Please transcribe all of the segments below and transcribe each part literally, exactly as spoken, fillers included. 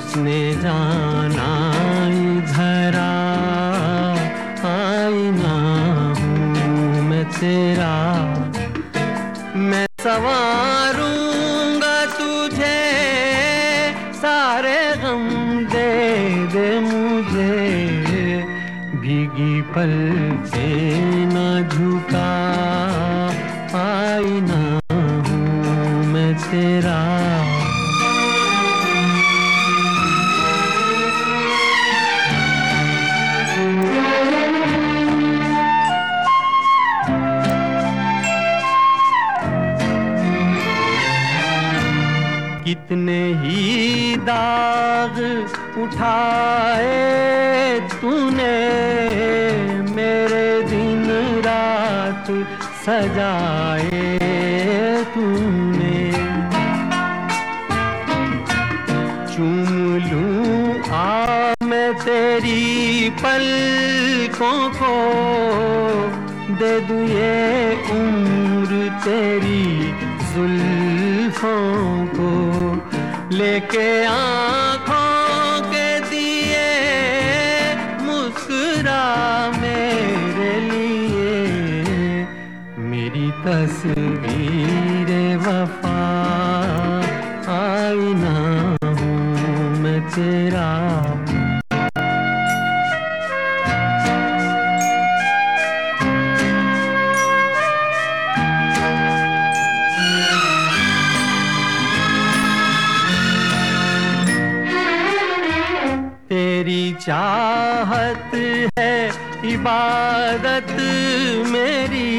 उसने जाना इधर आईना हूँ मैं तेरा, मैं संवारूंगा तुझे, सारे गम दे दे मुझे, भीगी पलकें न झुका, आईना हूँ मैं तेरा। कितने ही दाग उठाए तूने, मेरे दिन रात सजाए तूने, चूम लूं आ मैं तेरी पलकों को, दे दूं ये उम्र तेरी जुल्फों को, लेके आँखों के दिए मुस्कुरा मेरे लिए, मेरी तस्वीर वफा, आईना हूँ मैं तेरा। तेरी चाहत है इबादत मेरी,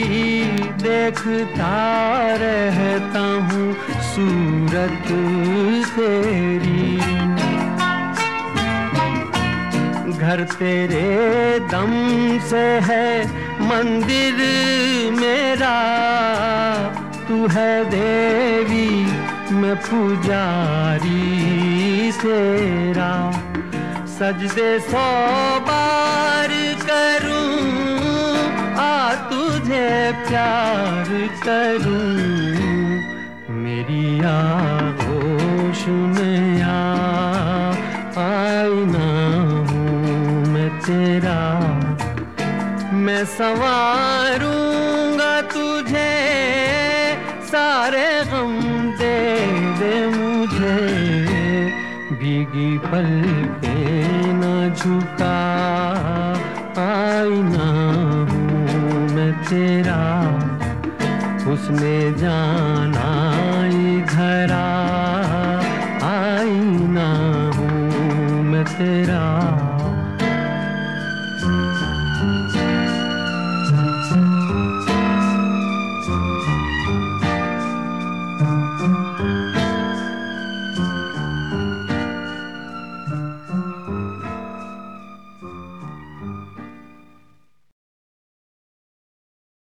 देखता रहता हूँ सूरत तेरी, घर तेरे दम से है मंदिर मेरा, तू है देवी मैं पुजारी तेरा, सजदे सौ बार करूं, आ तुझे प्यार करूं, मेरी आगोश में आ, आईना हूँ मैं तेरा, मैं संवारूंगा तुझे, सारे गम दे दे मुझे, भीगी पलकें न झुका, आईना हूँ मैं तेरा, उसने जाना इधर